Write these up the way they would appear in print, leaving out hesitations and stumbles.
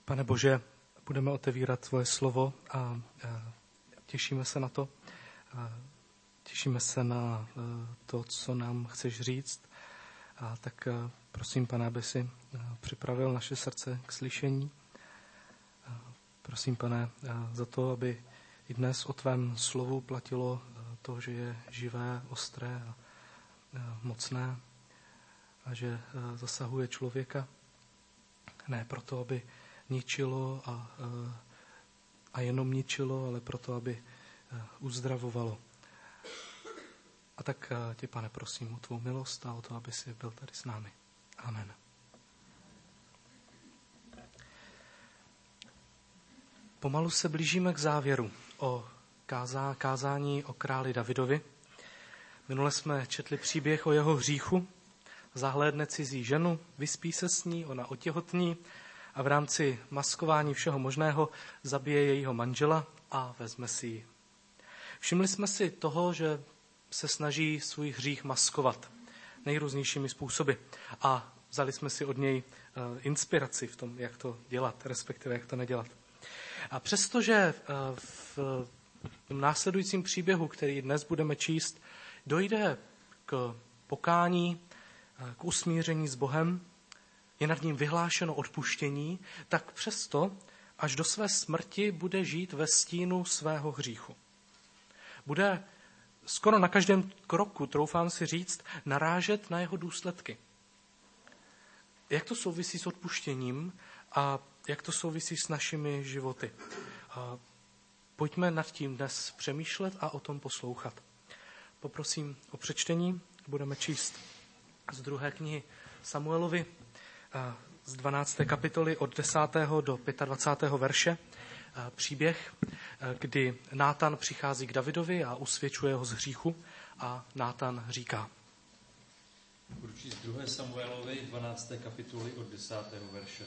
Pane Bože, budeme otevírat tvoje slovo a těšíme se na to. Těšíme se na to, co nám chceš říct. A tak prosím, Pane, aby si připravil naše srdce k slyšení. Prosím, Pane, za to, aby i dnes o tvém slovu platilo to, že je živé, ostré a mocné a že zasahuje člověka. Ne proto, aby ničilo a jenom ničilo, ale proto, aby uzdravovalo. A tak tě, Pane, prosím o tvou milost a o to, aby jsi byl tady s námi. Amen. Pomalu se blížíme k závěru o kázání o králi Davidovi. Minule jsme četli příběh o jeho hříchu. Zahlédne cizí ženu, vyspí se s ní, ona otěhotní a v rámci maskování všeho možného zabije jejího manžela a vezme si ji. Všimli jsme si toho, že se snaží svůj hřích maskovat nejrůznějšími způsoby a vzali jsme si od něj inspiraci v tom, jak to dělat, respektive jak to nedělat. A přestože v tom následujícím příběhu, který dnes budeme číst, dojde k pokání, k usmíření s Bohem, je nad ním vyhlášeno odpuštění, tak přesto až do své smrti bude žít ve stínu svého hříchu. Bude skoro na každém kroku, troufám si říct, narážet na jeho důsledky. Jak to souvisí s odpuštěním a jak to souvisí s našimi životy? Pojďme nad tím dnes přemýšlet a o tom poslouchat. Poprosím o přečtení, budeme číst z 2. knihy Samuelovi, z 12. kapitoly od 10. do 25. verše. Příběh, kdy Nátan přichází k Davidovi a usvědčuje ho z hříchu a Nátan říká. Budu číst 2. Samuelovi 12. kapitoly od 10. verše.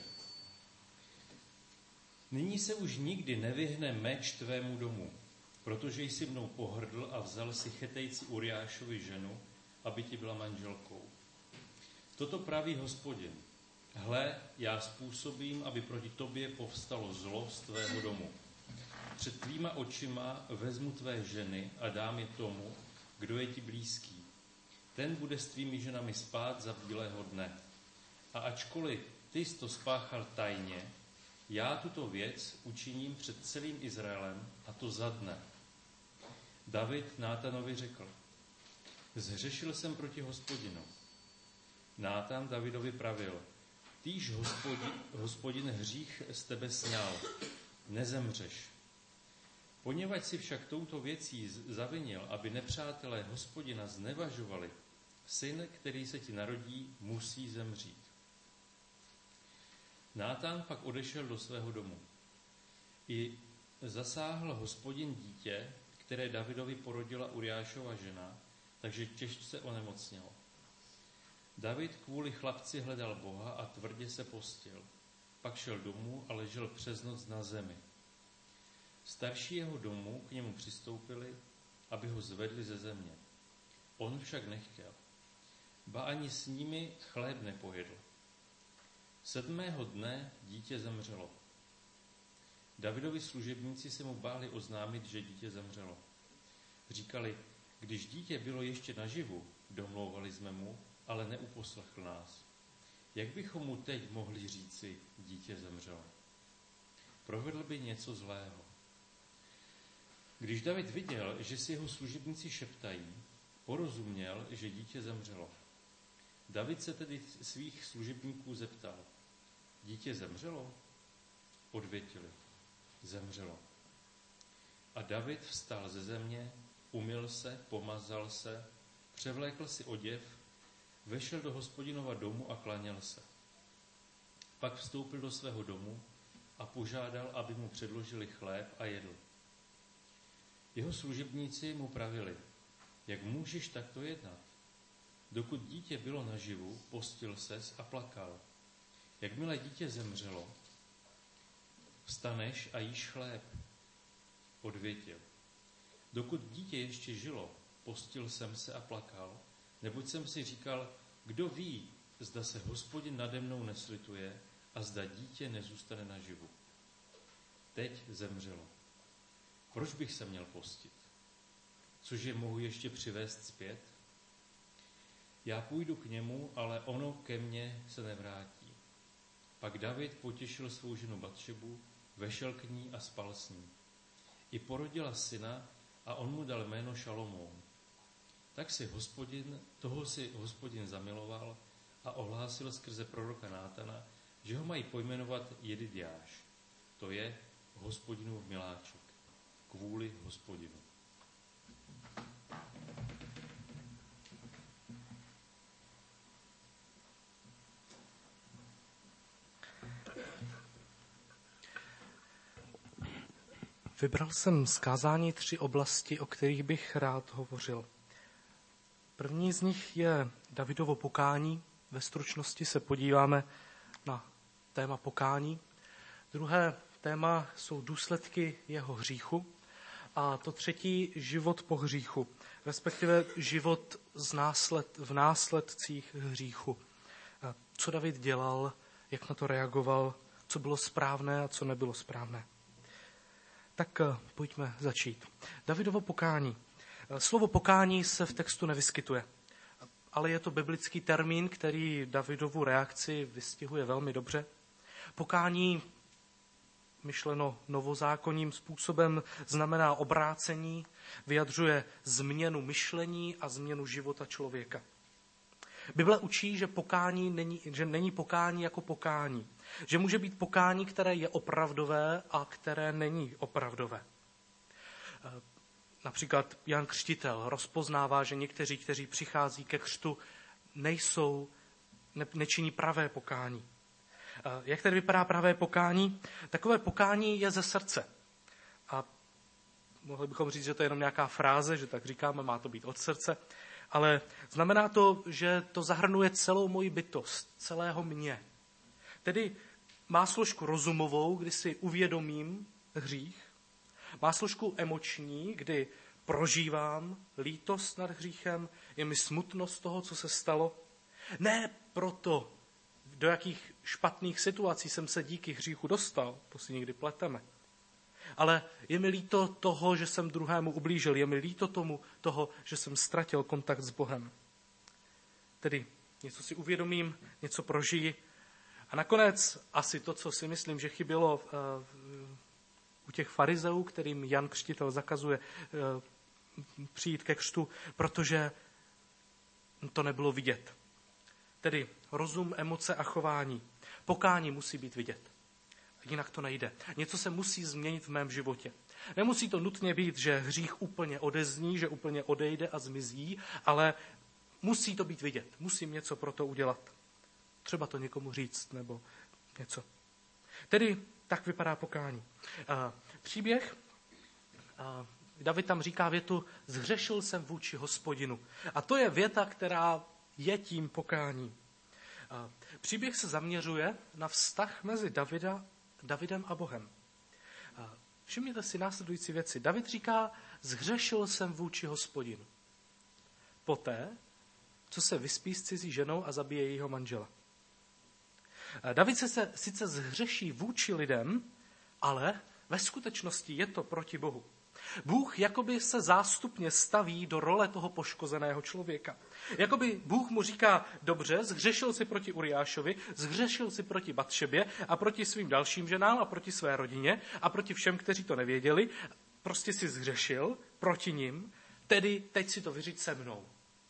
Nyní se už nikdy nevyhne meč tvému domu, protože jsi mnou pohrdl a vzal si Chetejci Uriášovi ženu, aby ti byla manželkou. Toto praví Hospodin. Hle, já způsobím, aby proti tobě povstalo zlo z tvého domu. Před tvýma očima vezmu tvé ženy a dám je tomu, kdo je ti blízký. Ten bude s tvými ženami spát za bílého dne. A ačkoliv ty jsi to spáchal tajně, já tuto věc učiním před celým Izraelem, a to za dne. David Nátanovi řekl, zhřešil jsem proti Hospodinu. Nátan Davidovi pravil, týž Hospodin hřích z tebe sňal, nezemřeš. Poněvadž si však touto věcí zavinil, aby nepřátelé Hospodina znevažovali, syn, který se ti narodí, musí zemřít. Nátan pak odešel do svého domu. I zasáhl Hospodin dítě, které Davidovi porodila Uriášova žena, takže těžce onemocnělo. David kvůli chlapci hledal Boha a tvrdě se postil. Pak šel domů a ležel přes noc na zemi. Starší jeho domu k němu přistoupili, aby ho zvedli ze země. On však nechtěl. Ba ani s nimi chléb nepojedl. 7. dne dítě zemřelo. Davidovi služebníci se mu báli oznámit, že dítě zemřelo. Říkali, když dítě bylo ještě naživu, domlouvali jsme mu, ale neuposlechl nás. Jak bychom mu teď mohli říci, dítě zemřelo? Provedl by něco zlého. Když David viděl, že si jeho služebníci šeptají, porozuměl, že dítě zemřelo. David se tedy svých služebníků zeptal, dítě zemřelo? Odvětili, zemřelo. A David vstal ze země, umyl se, pomazal se, převlékl si oděv, vešel do Hospodinova domu a klaněl se. Pak vstoupil do svého domu a požádal, aby mu předložili chléb a jedl. Jeho služebníci mu pravili, jak můžeš takto jednat? Dokud dítě bylo naživu, postil ses a plakal. Jakmile dítě zemřelo, vstaneš a jíš chléb. Odvětil. Dokud dítě ještě žilo, postil jsem se a plakal, neboť jsem si říkal, kdo ví, zda se Hospodin nade mnou neslituje a zda dítě nezůstane naživu. Teď zemřelo. Proč bych se měl postit? Cože mohu ještě přivést zpět? Já půjdu k němu, ale ono ke mně se nevrátí. Pak David potěšil svou ženu Batšebu, vešel k ní a spal s ní. I porodila syna a on mu dal jméno Šalomoun. Tak si Hospodin zamiloval a ohlásil skrze proroka Nátana, že ho mají pojmenovat Jedidjáš. To je Hospodinův miláček. Kvůli Hospodinu. Vybral jsem z kázání 3 oblasti, o kterých bych rád hovořil. První z nich je Davidovo pokání. Ve stručnosti se podíváme na téma pokání. Druhé téma jsou důsledky jeho hříchu. A to třetí život po hříchu, respektive život v následcích hříchu. Co David dělal, jak na to reagoval, co bylo správné a co nebylo správné. Tak pojďme začít. Davidovo pokání. Slovo pokání se v textu nevyskytuje, ale je to biblický termín, který Davidovu reakci vystihuje velmi dobře. Pokání, myšleno novozákonním způsobem, znamená obrácení, vyjadřuje změnu myšlení a změnu života člověka. Bible učí, že není pokání jako pokání. Že může být pokání, které je opravdové a které není opravdové. Například Jan Křtitel rozpoznává, že někteří, kteří přichází ke křtu, nečiní pravé pokání. Jak tedy vypadá pravé pokání? Takové pokání je ze srdce. A mohli bychom říct, že to je jenom nějaká fráze, že tak říkáme, má to být od srdce. Ale znamená to, že to zahrnuje celou moji bytost, celého mě. Tedy má složku rozumovou, kdy si uvědomím hřích. Má složku emoční, kdy prožívám lítost nad hříchem, je mi smutno z toho, co se stalo. Ne proto, do jakých špatných situací jsem se díky hříchu dostal, to si někdy pleteme. Ale je mi líto toho, že jsem druhému ublížil. Je mi líto toho, že jsem ztratil kontakt s Bohem. Tedy něco si uvědomím, něco prožiji. A nakonec asi to, co si myslím, že chybělo u těch farizeů, kterým Jan Křtitel zakazuje přijít ke křtu, protože to nebylo vidět. Tedy rozum, emoce a chování. Pokání musí být vidět. Jinak to nejde. Něco se musí změnit v mém životě. Nemusí to nutně být, že hřích úplně odezní, že úplně odejde a zmizí, ale musí to být vidět. Musím něco pro to udělat. Třeba to někomu říct nebo něco. Tedy tak vypadá pokání. Příběh. David tam říká větu, zhřešil jsem vůči Hospodinu. A to je věta, která je tím pokáním. Příběh se zaměřuje na vztah mezi Davidem a Bohem. Všimněte si následující věci. David říká, zhřešil jsem vůči Hospodinu. Poté, co se vyspí s cizí ženou a zabije jejího manžela. David se sice zhřeší vůči lidem, ale ve skutečnosti je to proti Bohu. Bůh jakoby se zástupně staví do role toho poškozeného člověka. Jakoby Bůh mu říká, dobře, zhřešil si proti Uriášovi, zhřešil si proti Batšebě a proti svým dalším ženám a proti své rodině a proti všem, kteří to nevěděli. Prostě si zhřešil proti nim, tedy teď si to vyřiď se mnou.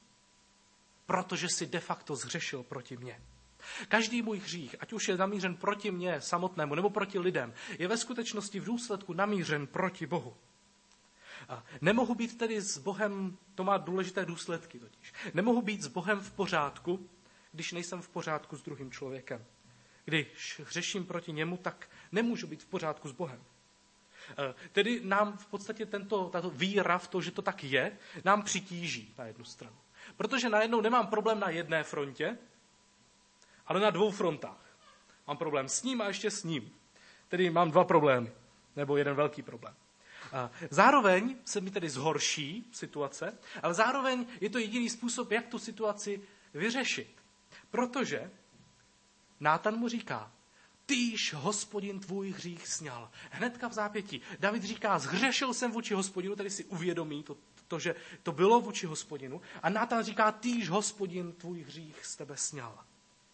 Protože si de facto zhřešil proti mně. Každý můj hřích, ať už je namířen proti mně samotnému nebo proti lidem, je ve skutečnosti v důsledku namířen proti Bohu. A nemohu být tedy s Bohem, to má důležité důsledky totiž. Nemohu být s Bohem v pořádku, když nejsem v pořádku s druhým člověkem. Když hřeším proti němu, tak nemůžu být v pořádku s Bohem. Tedy nám v podstatě tato víra v to, že to tak je, nám přitíží na jednu stranu. Protože najednou nemám problém na jedné frontě, ale na 2 frontách. Mám problém s ním a ještě s ním. Tedy mám 2 problémy, nebo jeden velký problém. Zároveň se mi tedy zhorší situace, ale zároveň je to jediný způsob, jak tu situaci vyřešit. Protože Nátan mu říká, Týž Hospodin tvůj hřích sňal. Hnedka v zápětí. David říká, zhřešil jsem vůči Hospodinu, tedy si uvědomí to, že to bylo vůči Hospodinu. A Nátan říká, týž Hospodin tvůj hřích z tebe sňal.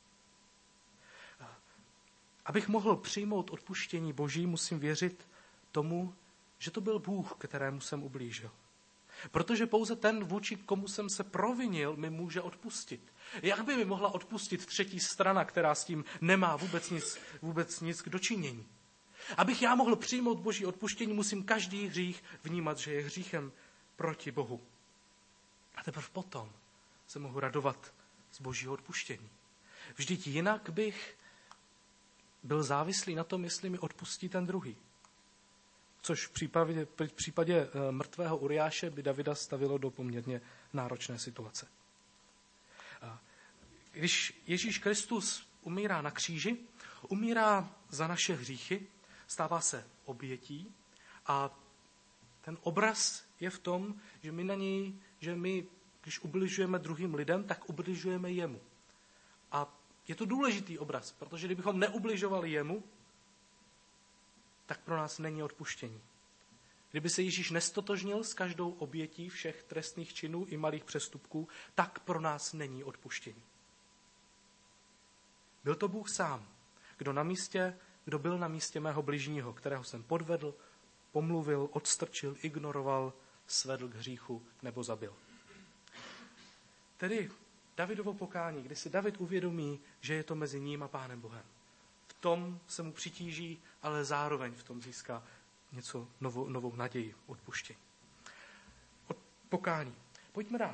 Abych mohl přijmout odpuštění Boží, musím věřit tomu, že to byl Bůh, kterému jsem ublížil. Protože pouze ten, vůči komu jsem se provinil, mi může odpustit. Jak by mi mohla odpustit třetí strana, která s tím nemá vůbec nic k dočinění? Abych já mohl přijmout Boží odpuštění, musím každý hřích vnímat, že je hříchem proti Bohu. A teprve potom se mohu radovat z Božího odpuštění. Vždyť jinak bych byl závislý na tom, jestli mi odpustí ten druhý. Což v případě mrtvého Uriáše by Davida stavilo do poměrně náročné situace. Když Ježíš Kristus umírá na kříži, umírá za naše hříchy, stává se obětí a ten obraz je v tom, že my, když ubližujeme druhým lidem, tak ubližujeme jemu. A je to důležitý obraz, protože kdybychom neubližovali jemu, tak pro nás není odpuštění. Kdyby se Ježíš nestotožnil s každou obětí všech trestných činů i malých přestupků, tak pro nás není odpuštění. Byl to Bůh sám, kdo byl na místě mého bližního, kterého jsem podvedl, pomluvil, odstrčil, ignoroval, svedl k hříchu nebo zabil. Tedy Davidovo pokání, kdy si David uvědomí, že je to mezi ním a Pánem Bohem. V tom se mu přitíží, ale zároveň v tom získá něco novou naději, odpuštění. Od pokání. Pojďme dál.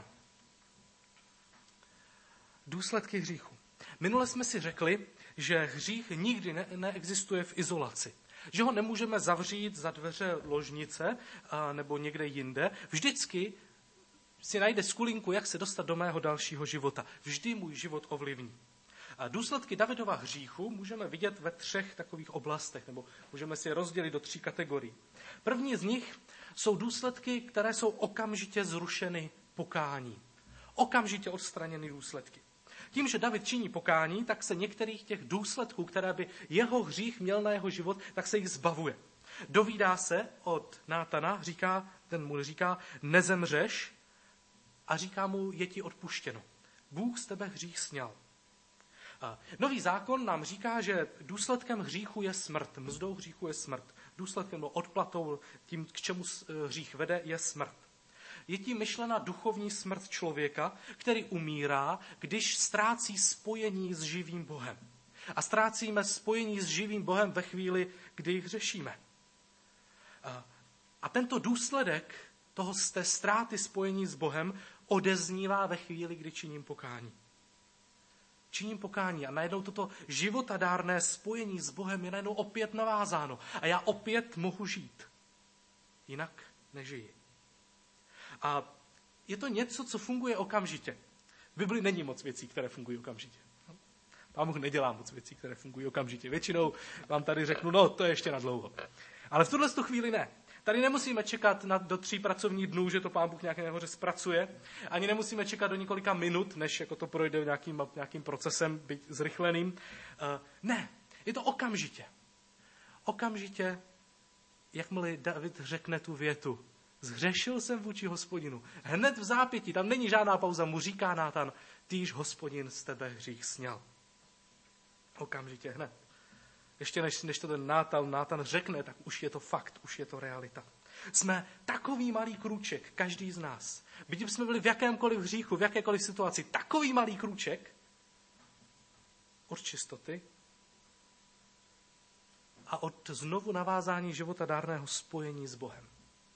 Důsledky hříchu. Minule jsme si řekli, že hřích nikdy neexistuje v izolaci. Že ho nemůžeme zavřít za dveře ložnice nebo někde jinde. Vždycky si najde skulinku, jak se dostat do mého dalšího života. Vždy můj život ovlivní. A důsledky Davidova hříchu můžeme vidět ve 3 takových oblastech, nebo můžeme si je rozdělit do 3 kategorií. První z nich jsou důsledky, které jsou okamžitě zrušeny pokání. Okamžitě odstraněny důsledky. Tím, že David činí pokání, tak se některých těch důsledků, které by jeho hřích měl na jeho život, tak se jich zbavuje. Dovídá se od Nátana, ten mu říká, nezemřeš, a říká mu, je ti odpuštěno. Bůh z tebe hřích sňal. Nový zákon nám říká, že důsledkem hříchu je smrt. Mzdou hříchu je smrt. Důsledkem nebo odplatou, tím, k čemu hřích vede, je smrt. Je tím myšlena duchovní smrt člověka, který umírá, když ztrácí spojení s živým Bohem. A ztrácíme spojení s živým Bohem ve chvíli, kdy hřešíme. A tento důsledek z té ztráty spojení s Bohem odeznívá ve chvíli, kdy činím pokání. Činím pokání a najednou toto životadárné spojení s Bohem je najednou opět navázáno. A já opět mohu žít. Jinak nežiji. A je to něco, co funguje okamžitě. V Bibli není moc věcí, které fungují okamžitě. Pán Bůh nedělá moc věcí, které fungují okamžitě. Většinou vám tady řeknu, to je ještě na dlouho. Ale v tuhle chvíli ne. Tady nemusíme čekat do 3 pracovních dnů, že to Pán Bůh nějak nahoře zpracuje. Ani nemusíme čekat do několika minut, než jako to projde nějakým procesem, byť zrychleným. Ne, je to okamžitě. Okamžitě, jakmile David řekne tu větu, zhřešil jsem vůči Hospodinu. Hned v zápětí, tam není žádná pauza, mu říká Nátan, týž Hospodin z tebe hřích sňal. Okamžitě, hned. Ještě než to ten Nátan řekne, tak už je to fakt, už je to realita. Jsme takový malý krůček, každý z nás. Byť jsme byli v jakémkoliv hříchu, v jakékoliv situaci, takový malý krůček od čistoty a od znovu navázání života dárného spojení s Bohem.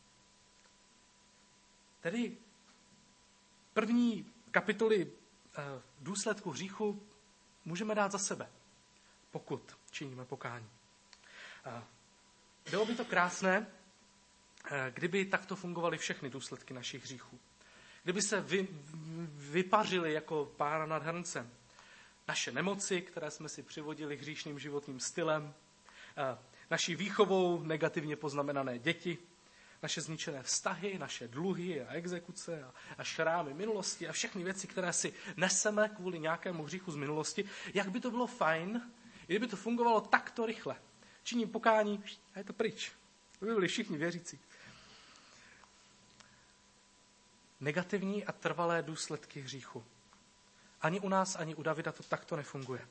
Tedy první kapitoly důsledku hříchu můžeme dát za sebe, pokud činíme pokání. Bylo by to krásné, kdyby takto fungovaly všechny důsledky našich hříchů. Kdyby se vypařily jako pára nad hrncem. Naše nemoci, které jsme si přivodili hříšným životním stylem, naší výchovou negativně poznamenané děti, naše zničené vztahy, naše dluhy a exekuce a šrámy minulosti a všechny věci, které si neseme kvůli nějakému hříchu z minulosti, jak by to bylo fajn, Kdyby to fungovalo takto rychle, činím pokání a je to pryč. To by byli všichni věřící. Negativní a trvalé důsledky hříchu. Ani u nás, ani u Davida to takto nefunguje.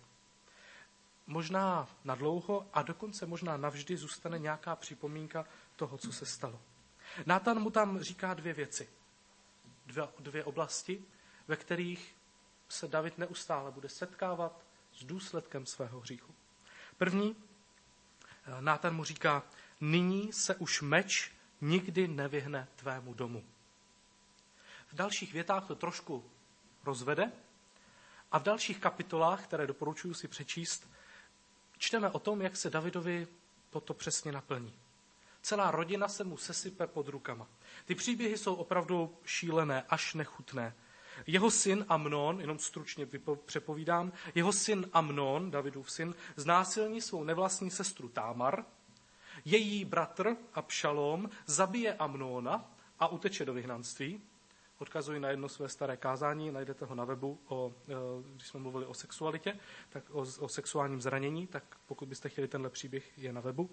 Možná nadlouho a dokonce možná navždy zůstane nějaká připomínka toho, co se stalo. Nátan mu tam říká dvě věci. Dvě oblasti, ve kterých se David neustále bude setkávat s důsledkem svého hříchu. První, Nátan mu říká, nyní se už meč nikdy nevyhne tvému domu. V dalších větách to trošku rozvede a v dalších kapitolách, které doporučuji si přečíst, čteme o tom, jak se Davidovi toto přesně naplní. Celá rodina se mu sesype pod rukama. Ty příběhy jsou opravdu šílené, až nechutné. Jeho syn Amnon, jenom stručně přepovídám, jeho syn Amnon, Davidův syn, znásilní svou nevlastní sestru Támar, její bratr Abšalom zabije Amnona a uteče do vyhnanství. Odkazuji na jedno své staré kázání, najdete ho na webu, když jsme mluvili o sexualitě, tak o sexuálním zranění, tak pokud byste chtěli tenhle příběh, je na webu.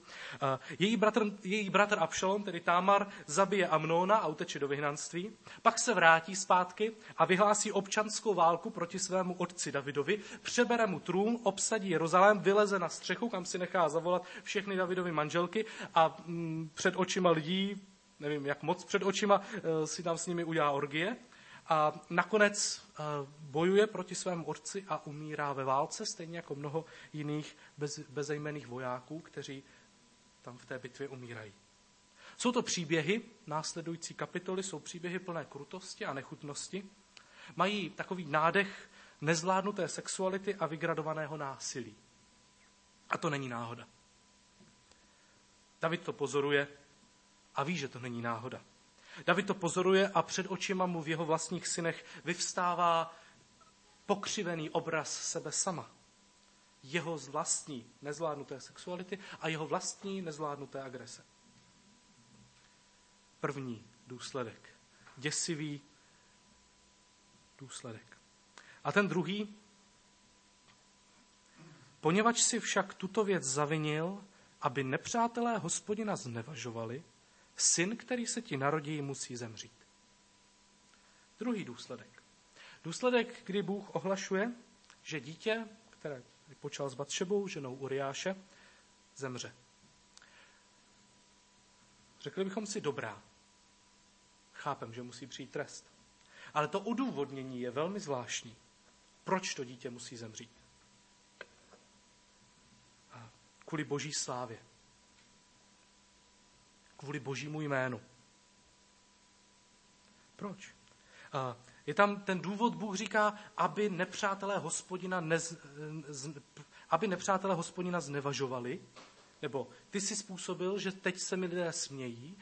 Její bratr Abšalom, tedy Támar, zabije Amnona a uteče do vyhnanství, pak se vrátí zpátky a vyhlásí občanskou válku proti svému otci Davidovi, přebere mu trůn, obsadí Jeruzalém, vyleze na střechu, kam si nechá zavolat všechny Davidovy manželky a před očima lidí, nevím, jak moc před očima, si tam s nimi udělá orgie a nakonec bojuje proti svému otci a umírá ve válce, stejně jako mnoho jiných bezejmenných vojáků, kteří tam v té bitvě umírají. Jsou to příběhy, následující kapitoly jsou příběhy plné krutosti a nechutnosti, mají takový nádech nezvládnuté sexuality a vygradovaného násilí. A to není náhoda. David to pozoruje a ví, že to není náhoda. David to pozoruje a před očima mu v jeho vlastních synech vyvstává pokřivený obraz sebe sama. Jeho vlastní nezvládnuté sexuality a jeho vlastní nezvládnuté agrese. První důsledek. Děsivý důsledek. A ten druhý, poněvadž si však tuto věc zavinil, aby nepřátelé Hospodina znevažovali, syn, který se ti narodí, musí zemřít. Druhý důsledek. Důsledek, kdy Bůh ohlašuje, že dítě, které počal s Batšebou, ženou Uriáše, zemře. Řekli bychom si dobrá. Chápem, že musí přijít trest. Ale to odůvodnění je velmi zvláštní. Proč to dítě musí zemřít? Kvůli boží slávě. Kvůli božímu jménu. Proč? Je tam ten důvod, Bůh říká, aby nepřátelé Hospodina znevažovali, nebo ty jsi způsobil, že teď se mi lidé smějí,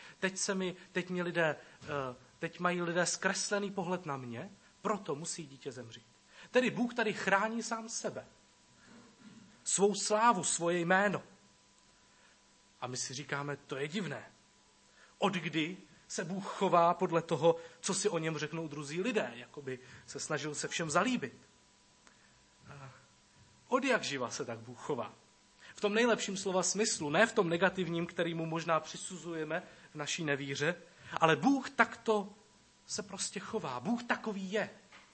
teď mají lidé zkreslený pohled na mě, proto musí dítě zemřít. Tedy Bůh tady chrání sám sebe. Svou slávu, svoje jméno. A my si říkáme, to je divné. Od kdy se Bůh chová podle toho, co si o něm řeknou druzí lidé, jakoby se snažil se všem zalíbit. Od jak živa se tak Bůh chová? V tom nejlepším slova smyslu, ne v tom negativním, který mu možná přisuzujeme v naší nevíře, ale Bůh takto se prostě chová. Bůh takový je.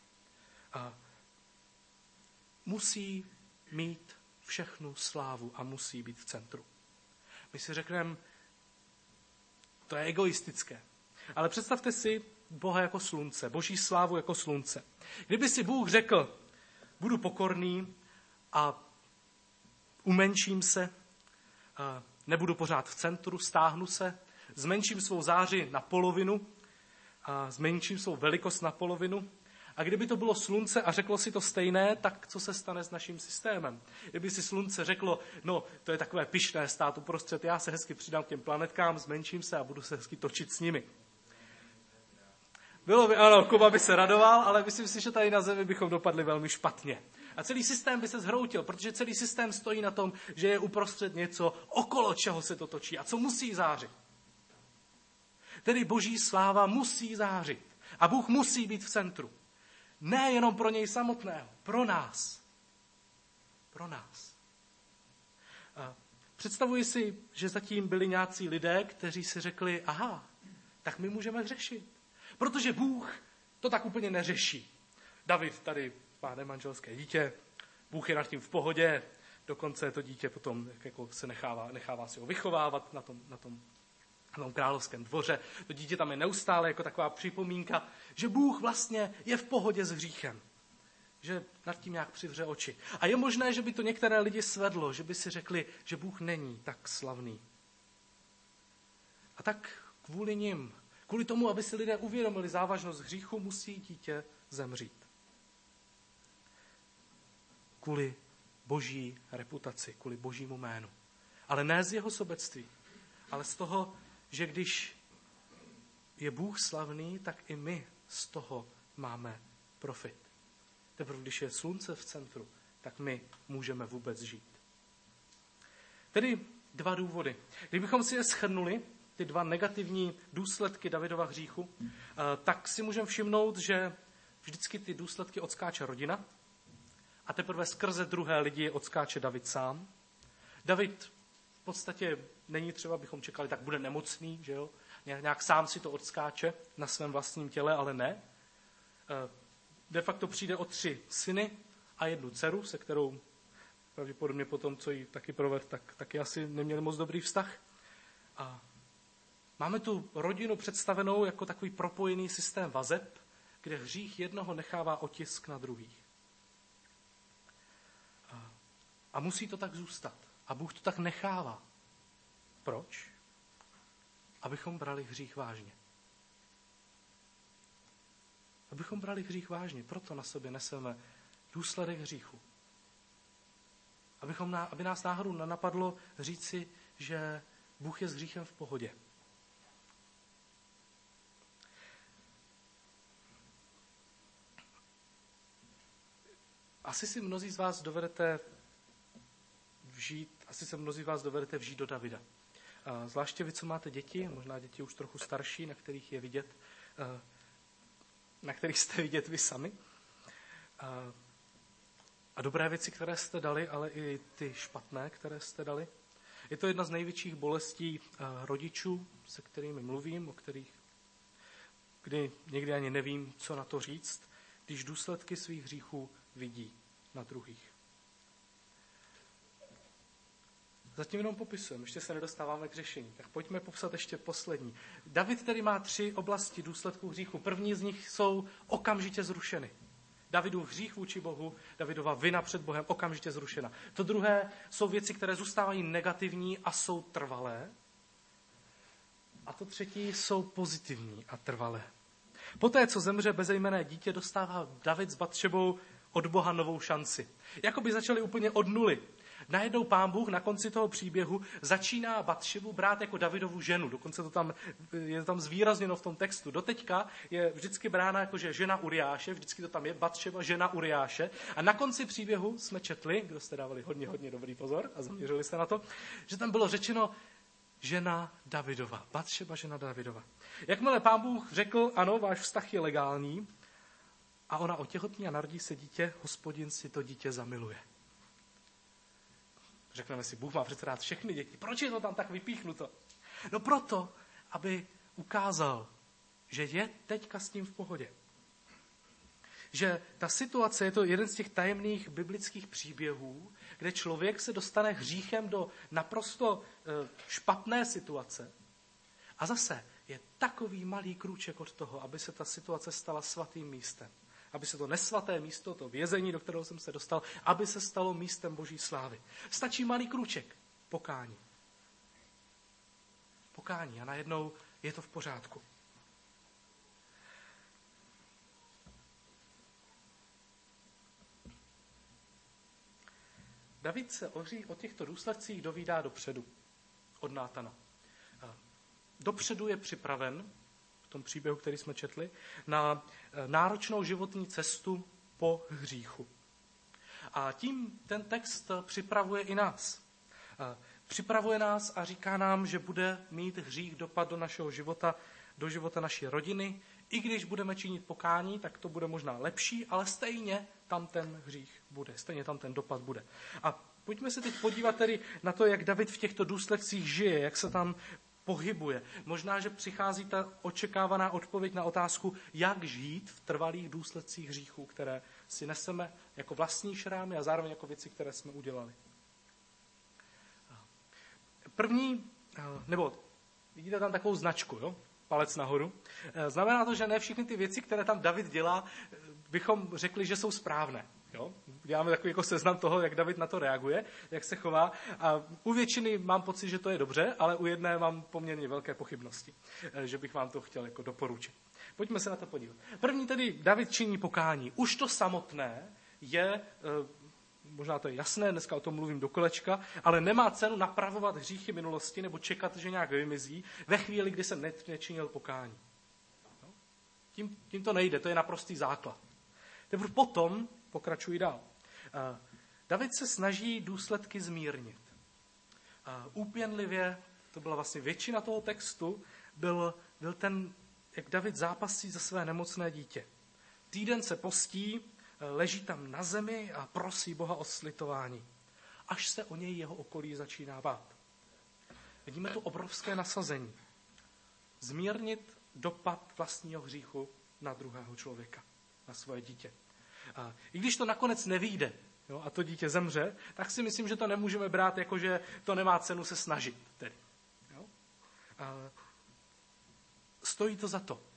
Musí mít všechnu slávu a musí být v centru. My si řekneme, to je egoistické. Ale představte si Boha jako slunce, boží slávu jako slunce. Kdyby si Bůh řekl, budu pokorný a umenším se, nebudu pořád v centru, stáhnu se, zmenším svou záři na polovinu, zmenším svou velikost na polovinu. A kdyby to bylo slunce a řeklo si to stejné, tak co se stane s naším systémem? Kdyby si slunce řeklo, no to je takové pyšné stát uprostřed, já se hezky přidám k těm planetkám, zmenším se a budu se hezky točit s nimi. Bylo by, ano, Kuba by se radoval, ale myslím si, že tady na Zemi bychom dopadli velmi špatně. A celý systém by se zhroutil, protože celý systém stojí na tom, že je uprostřed něco, okolo čeho se to točí a co musí zářit. Tedy boží sláva musí zářit a Bůh musí být v centru. Ne jenom pro něj samotného, pro nás. Pro nás. Představuji si, že zatím byli nějací lidé, kteří si řekli, aha, tak my můžeme hřešit. Protože Bůh to tak úplně neřeší. David tady má nemanželské dítě, Bůh je nad tím v pohodě, dokonce to dítě potom jako se nechává si ho vychovávat na tom královském dvoře. To dítě tam je neustále jako taková připomínka, že Bůh vlastně je v pohodě s hříchem. Že nad tím nějak přivře oči. A je možné, že by to některé lidi svedlo, že by si řekli, že Bůh není tak slavný. A tak kvůli nim, kvůli tomu, aby si lidé uvědomili závažnost hříchu, musí dítě zemřít. Kvůli boží reputaci, kvůli božímu jménu. Ale ne z jeho sobectví, ale z toho, že když je Bůh slavný, tak i my z toho máme profit. Teprve když je slunce v centru, tak my můžeme vůbec žít. Tedy 2 důvody. Kdybychom si je shrnuli, ty 2 negativní důsledky Davidova hříchu, tak si můžeme všimnout, že vždycky ty důsledky odskáče rodina a teprve skrze druhé lidi odskáče David sám. David v podstatě není třeba, bychom čekali, tak bude nemocný, že jo? Nějak sám si to odskáče na svém vlastním těle, ale ne. De facto přijde o 3 syny a 1 dceru, se kterou pravděpodobně potom, co ji taky proved, tak taky asi neměli moc dobrý vztah. A máme tu rodinu představenou jako takový propojený systém vazeb, kde hřích jednoho nechává otisk na druhých. A musí to tak zůstat. A Bůh to tak nechává. Proč? Abychom brali hřích vážně. Abychom brali hřích vážně, proto na sobě neseme důsledek hříchu. Aby nás náhodou nenapadlo říci, že Bůh je s hříchem v pohodě. Asi se mnozí z vás dovedete vžít do Davida. Zvláště vy, co máte děti, možná děti už trochu starší, na kterých je vidět, na kterých jste vidět vy sami. A dobré věci, které jste dali, ale i ty špatné, které jste dali. Je to jedna z největších bolestí rodičů, se kterými mluvím, o kterých kdy někdy ani nevím, co na to říct, když důsledky svých hříchů vidí na druhých. Zatím jenom popisujeme, ještě se nedostáváme k řešení. Tak pojďme popsat ještě poslední. David tedy má 3 oblasti důsledků hříchu. První z nich jsou okamžitě zrušeny. Davidův hřích vůči Bohu, Davidova vina před Bohem okamžitě zrušena. To druhé jsou věci, které zůstávají negativní a jsou trvalé. A to třetí jsou pozitivní a trvalé. Poté, co zemře bezejmenné dítě, dostává David s Batšebou od Boha novou šanci. Jakoby začali úplně od nuly. Najednou Pán Bůh na konci toho příběhu začíná Batšebu brát jako Davidovu ženu. Dokonce je to tam zvýrazněno v tom textu. Doteďka je vždycky brána jako že žena Uriáše, vždycky to tam je Batšeba, žena Uriáše. A na konci příběhu jsme četli, kdo jste dávali hodně dobrý pozor a zaměřili se na to, že tam bylo řečeno žena Davidova. Batšeba, žena Davidova. Jakmile Pán Bůh řekl, ano, váš vztah je legální, a ona otěhotní a narodí se dítě, Hospodin si to dítě zamiluje. Řekneme si, Bůh má přece rád všechny děti. Proč je to tam tak vypíchnuto? No proto, aby ukázal, že je teďka s tím v pohodě. Že ta situace je to jeden z těch tajemných biblických příběhů, kde člověk se dostane hříchem do naprosto špatné situace. A zase je takový malý krůček od toho, aby se ta situace stala svatým místem. Aby se to nesvaté místo, to vězení, do kterého jsem se dostal, aby se stalo místem Boží slávy. Stačí malý krůček, pokání. Pokání a najednou je to v pořádku. David se o těchto důsledcích dovídá dopředu od Nátana. Dopředu je připraven, v tom příběhu, který jsme četli, na náročnou životní cestu po hříchu. A tím ten text připravuje i nás. Připravuje nás a říká nám, že bude mít hřích dopad do našeho života, do života naší rodiny I když budeme činit pokání, tak to bude možná lepší, ale stejně tam ten hřích bude, stejně tam ten dopad bude. A pojďme se teď podívat tedy na to, jak David v těchto důsledcích žije, jak se tam pohybuje. Možná, že přichází ta očekávaná odpověď na otázku, jak žít v trvalých důsledcích hříchů, které si neseme jako vlastní šrámy a zároveň jako věci, které jsme udělali. První, nebo vidíte tam takovou značku, jo? Palec nahoru. Znamená to, že ne všechny ty věci, které tam David dělá, bychom řekli, že jsou správné. Jo? Děláme takový jako seznam toho, jak David na to reaguje, jak se chová. A u většiny mám pocit, že to je dobře, ale u jedné mám poměrně velké pochybnosti, že bych vám to chtěl jako doporučit. Pojďme se na to podívat. První tedy David činí pokání. Už to samotné je, možná to je jasné, dneska o tom mluvím do kolečka, ale nemá cenu napravovat hříchy minulosti nebo čekat, že nějak vymizí ve chvíli, kdy jsem nečinil pokání. No? Tím to nejde, to je naprostý základ. Teprve potom pokračuji dál. David se snaží důsledky zmírnit. Úpěnlivě, to byla vlastně většina toho textu, byl ten, jak David zápasí za své nemocné dítě. Týden se postí, leží tam na zemi a prosí Boha o slitování. Až se o něj jeho okolí začíná bát. Vidíme tu obrovské nasazení. Zmírnit dopad vlastního hříchu na druhého člověka, na svoje dítě. A i když to nakonec nevyjde, jo, a to dítě zemře, tak si myslím, že to nemůžeme brát jako, že to nemá cenu se snažit. Tedy. Jo? Stojí to za to.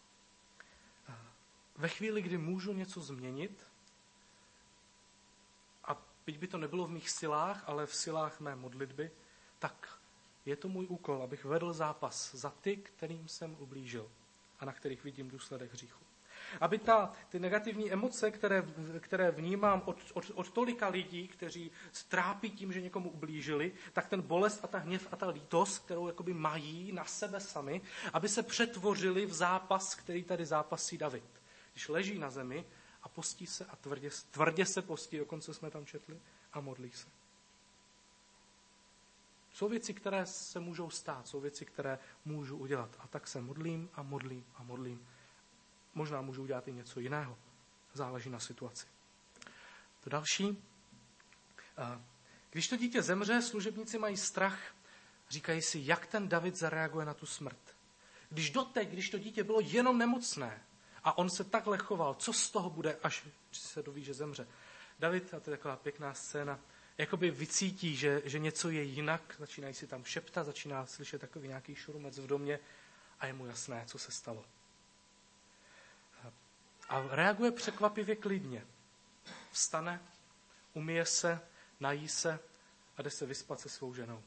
Ve chvíli, kdy můžu něco změnit, a byť by to nebylo v mých silách, ale v silách mé modlitby, tak je to můj úkol, abych vedl zápas za ty, kterým jsem ublížil a na kterých vidím důsledek hříchu. Aby ty negativní emoce, které vnímám od tolika lidí, kteří trápí tím, že někomu ublížili, tak ten bolest a ta hněv a ta lítost, kterou jakoby mají na sebe sami, aby se přetvořili v zápas, který tady zápasí David. Když leží na zemi a postí se a tvrdě se postí, dokonce jsme tam četli, a modlí se. Jsou věci, které se můžou stát, jsou věci, které můžu udělat. A tak se modlím a modlím a modlím. Možná můžu udělat i něco jiného. Záleží na situaci. To další. Když to dítě zemře, služebníci mají strach, říkají si, jak ten David zareaguje na tu smrt. Když to dítě bylo jenom nemocné a on se takhle choval, co z toho bude, až se doví, že zemře. David, a to je taková pěkná scéna, jakoby vycítí, že něco je jinak, začínají si tam šeptat, začíná slyšet takový nějaký šurumec v domě a je mu jasné, co se stalo. A reaguje překvapivě klidně. Vstane, umyje se, nají se a jde se vyspat se svou ženou.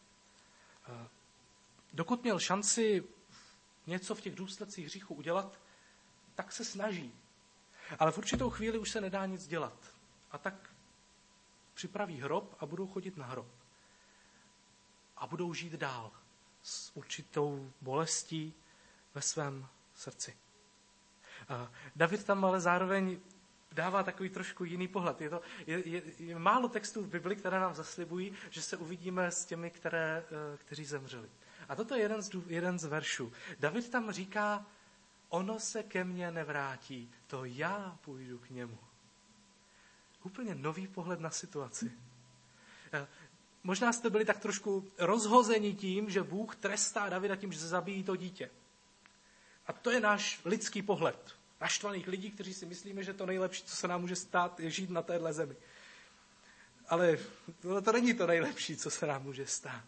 Dokud měl šanci něco v těch důsledcích hříchu udělat, tak se snaží. Ale v určitou chvíli už se nedá nic dělat. A tak připraví hrob a budou chodit na hrob. A budou žít dál s určitou bolestí ve svém srdci. David tam ale zároveň dává takový trošku jiný pohled. Je málo textů v Bibli, které nám zaslibují, že se uvidíme s těmi, kteří zemřeli. A toto je jeden z veršů. David tam říká, ono se ke mně nevrátí, to já půjdu k němu. Úplně nový pohled na situaci. Možná jste byli tak trošku rozhozeni tím, že Bůh trestá Davida tím, že se zabíjí to dítě. A to je náš lidský pohled. Naštvaných lidí, kteří si myslíme, že to nejlepší, co se nám může stát, je žít na téhle zemi. Ale to není to nejlepší, co se nám může stát.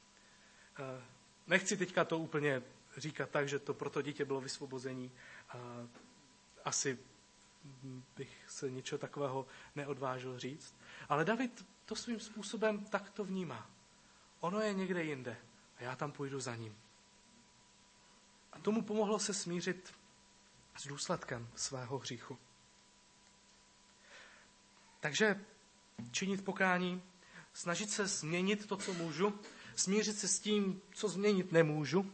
Nechci teďka to úplně říkat tak, že to pro to dítě bylo vysvobození. Asi bych se něčeho takového neodvážil říct. Ale David to svým způsobem takto vnímá. Ono je někde jinde a já tam půjdu za ním. A tomu pomohlo se smířit s důsledkem svého hříchu. Takže činit pokání, snažit se změnit to, co můžu, smířit se s tím, co změnit nemůžu.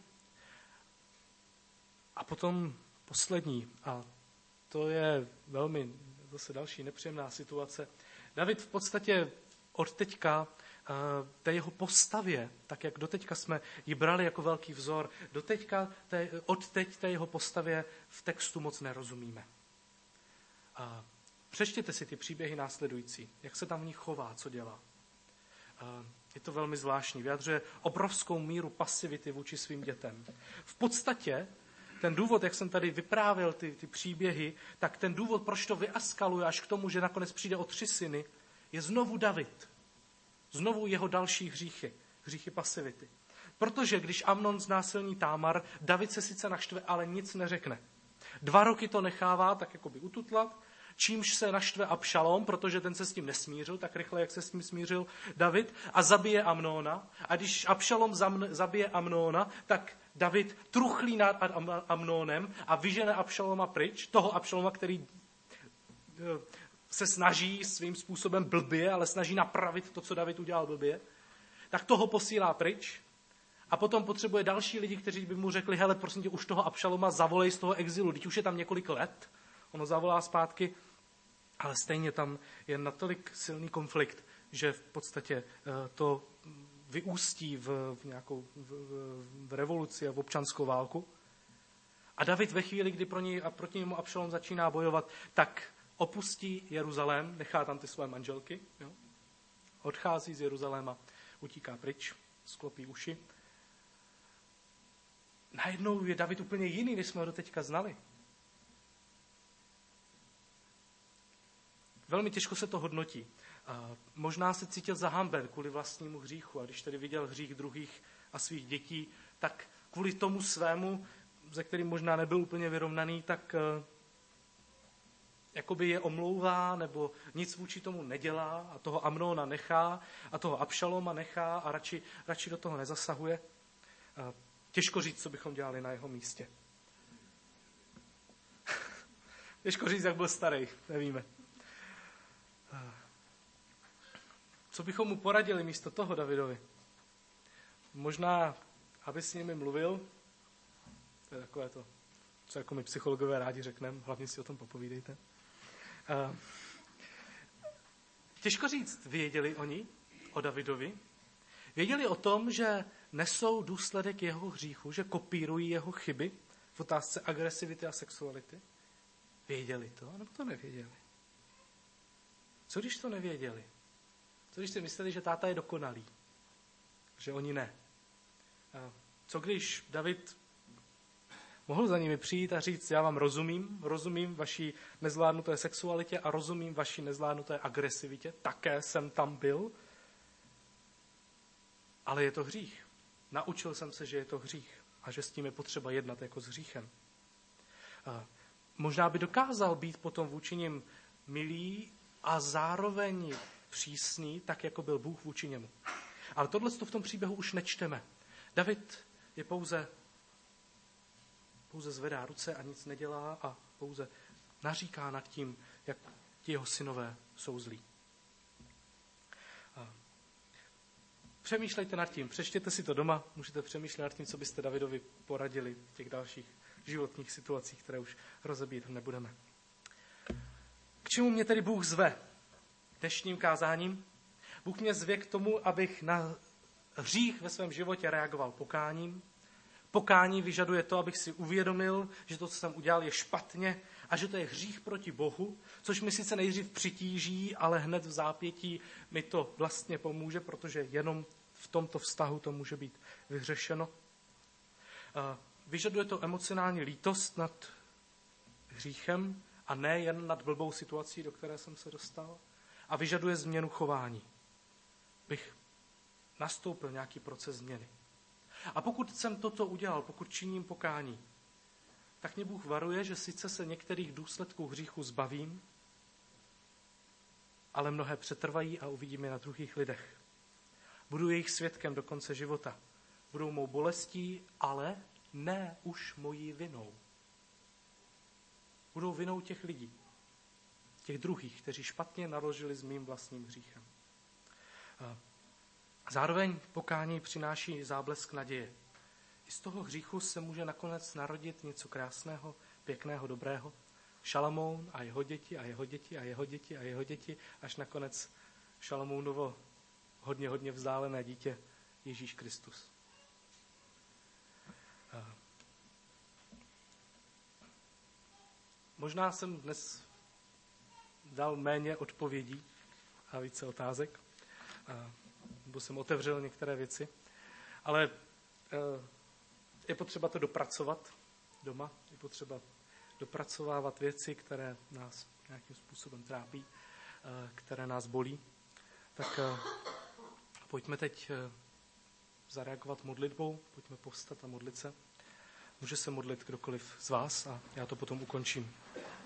A potom poslední, a to je velmi zase další nepříjemná situace. David v podstatě od teďka té jeho postavě, tak jak doteďka jsme ji brali jako velký vzor, odteď té jeho postavě v textu moc nerozumíme. Přečtěte si ty příběhy následující, jak se tam v nich chová, co dělá. Je to velmi zvláštní, vyjadřuje obrovskou míru pasivity vůči svým dětem. V podstatě ten důvod, jak jsem tady vyprávěl ty příběhy, tak ten důvod, proč to vyaskaluje až k tomu, že nakonec přijde o 3 syny, je znovu David. Znovu jeho další hříchy pasivity. Protože když Amnon znásilní Támar, David se sice naštve, ale nic neřekne. 2 roky to nechává tak jakoby ututlat, čímž se naštve Abšalom, protože ten se s tím nesmířil, tak rychle, jak se s tím smířil David, a zabije Amnona. A když Abšalom zabije Amnona, tak David truchlí nad Amnonem a vyžene Abšaloma pryč, toho Abšaloma, který se snaží svým způsobem blbě, ale snaží napravit to, co David udělal blbě, tak toho posílá pryč a potom potřebuje další lidi, kteří by mu řekli, hele, prosím tě, už toho Abšaloma zavolej z toho exilu, teď už je tam několik let, ono zavolá zpátky, ale stejně tam je natolik silný konflikt, že v podstatě to vyústí v revoluci a v občanskou válku. A David ve chvíli, kdy proti němu Abšalom začíná bojovat, tak opustí Jeruzalém, nechá tam ty své manželky, jo? Odchází z Jeruzaléma, utíká pryč, sklopí uši. Najednou je David úplně jiný, než jsme ho doteďka znali. Velmi těžko se to hodnotí. Možná se cítil zahamben kvůli vlastnímu hříchu a když tedy viděl hřích druhých a svých dětí, tak kvůli tomu svému, ze kterým možná nebyl úplně vyrovnaný, tak jakoby je omlouvá nebo nic vůči tomu nedělá a toho Amnona nechá a toho Abšaloma nechá a radši do toho nezasahuje. Těžko říct, co bychom dělali na jeho místě. Těžko říct, jak byl starý, nevíme. Co bychom mu poradili místo toho Davidovi? Možná, aby s nimi mluvil, to je takové to, co jako my psychologové rádi řekneme, hlavně si o tom popovídejte. Těžko říct, věděli oni o Davidovi? Věděli o tom, že nesou důsledek jeho hříchu, že kopírují jeho chyby v otázce agresivity a sexuality? Věděli to, nebo to nevěděli? Co když to nevěděli? Co když si mysleli, že táta je dokonalý? Že oni ne? Co když David mohl za nimi přijít a říct, já vám rozumím vaší nezvládnuté sexualitě a rozumím vaší nezvládnuté agresivitě, také jsem tam byl, ale je to hřích. Naučil jsem se, že je to hřích a že s tím je potřeba jednat jako s hříchem. Možná by dokázal být potom vůči nim milý a zároveň přísný, tak jako byl Bůh vůči němu. Ale tohle v tom příběhu už nečteme. David je pouze zvedá ruce a nic nedělá a pouze naříká nad tím, jak ti jeho synové jsou zlí. Přemýšlejte nad tím, přečtěte si to doma, můžete přemýšlet nad tím, co byste Davidovi poradili v těch dalších životních situacích, které už rozebírat nebudeme. K čemu mě tedy Bůh zve dnešním kázáním? Bůh mě zve k tomu, abych na hřích ve svém životě reagoval pokáním. Pokání vyžaduje to, abych si uvědomil, že to, co jsem udělal, je špatně a že to je hřích proti Bohu, což mi sice nejdřív přitíží, ale hned v zápětí mi to vlastně pomůže, protože jenom v tomto vztahu to může být vyřešeno. Vyžaduje to emocionální lítost nad hříchem a ne jen nad blbou situací, do které jsem se dostal. A vyžaduje změnu chování. Bych nastoupil nějaký proces změny. A pokud jsem toto udělal, pokud činím pokání, tak mě Bůh varuje, že sice se některých důsledků hříchu zbavím, ale mnohé přetrvají a uvidím je na druhých lidech. Budu jejich svědkem do konce života. Budou mou bolestí, ale ne už mojí vinou. Budou vinou těch lidí, těch druhých, kteří špatně naložili s mým vlastním hříchem. Zároveň pokání přináší záblesk naděje. I z toho hříchu se může nakonec narodit něco krásného, pěkného, dobrého. Šalamoun a jeho děti a jeho děti a jeho děti a jeho děti, až nakonec Šalamounovo hodně vzdálené dítě Ježíš Kristus. Možná jsem dnes dal méně odpovědí a více otázek, nebo jsem otevřel některé věci, ale je potřeba to dopracovat doma, je potřeba dopracovávat věci, které nás nějakým způsobem trápí, které nás bolí. Tak pojďme teď zareagovat modlitbou, pojďme povstat a modlit se. Může se modlit kdokoliv z vás a já to potom ukončím.